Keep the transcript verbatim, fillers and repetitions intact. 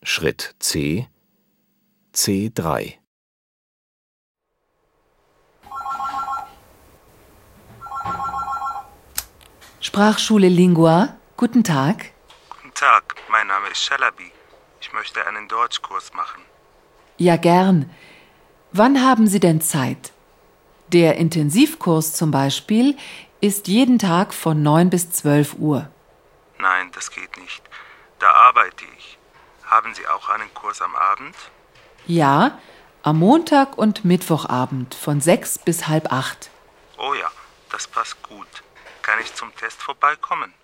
Schritt C, C drei. Sprachschule Lingua, guten Tag. Guten Tag, mein Name ist Shalabi. Ich möchte einen Deutschkurs machen. Ja, gern. Wann haben Sie denn Zeit? Der Intensivkurs zum Beispiel ist jeden Tag von neun bis zwölf Uhr. Nein, das geht nicht. Da arbeite ich. Haben Sie auch einen Kurs am Abend? Ja, am Montag und Mittwochabend von sechs bis halb acht. Oh ja, das passt gut. Kann ich zum Test vorbeikommen?